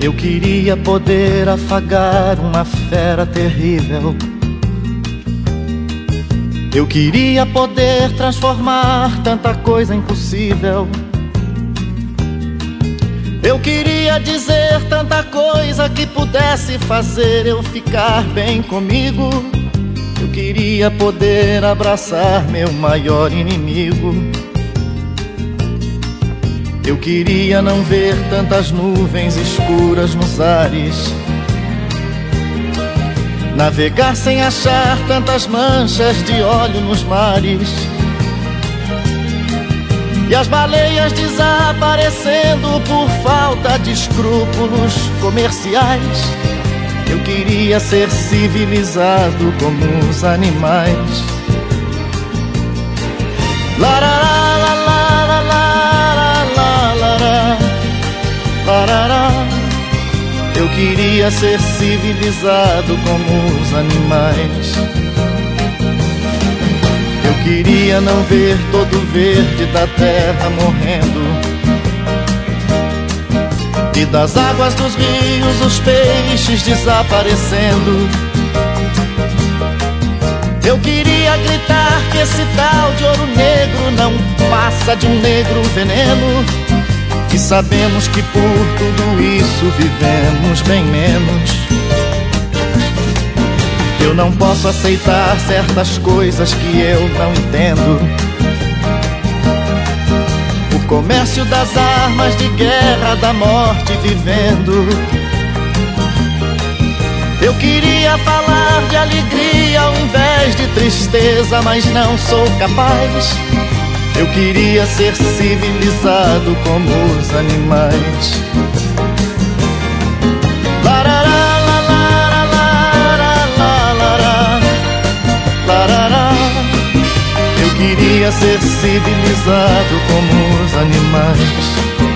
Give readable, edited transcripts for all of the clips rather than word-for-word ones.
Eu queria poder afagar uma fera terrível. Eu queria poder transformar tanta coisa impossível. Eu queria dizer tanta coisa que pudesse fazer eu ficar bem comigo. Eu queria poder abraçar meu maior inimigo. Eu queria não ver tantas nuvens escuras nos ares, navegar sem achar tantas manchas de óleo nos mares, e as baleias desaparecendo por falta de escrúpulos comerciais. Eu queria ser civilizado como os animais. Eu queria ser civilizado como os animais. Eu queria não ver todo o verde da terra morrendo, e das águas dos rios os peixes desaparecendo. Eu queria gritar que esse tal de ouro negro não passa de um negro veneno, e sabemos que por tudo isso vivemos bem menos. Eu não posso aceitar certas coisas que eu não entendo. O comércio das armas de guerra, da morte vivendo. Eu queria falar de alegria ao invés de tristeza, mas não sou capaz. Eu queria ser civilizado como os animais. Eu queria ser civilizado como os animais.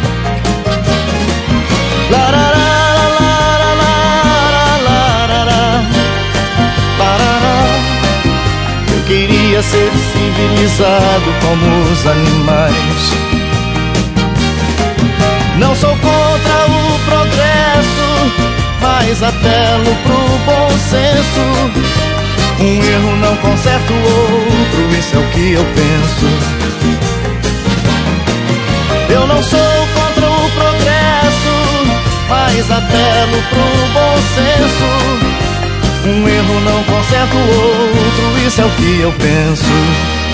Eu queria ser civilizado como os animais. Não sou contra o progresso, mas apelo pro bom senso. Um erro não conserta o outro, isso é o que eu penso. Eu não sou contra o progresso, mas apelo pro bom senso. Um erro não conserta o outro, isso é o que eu penso.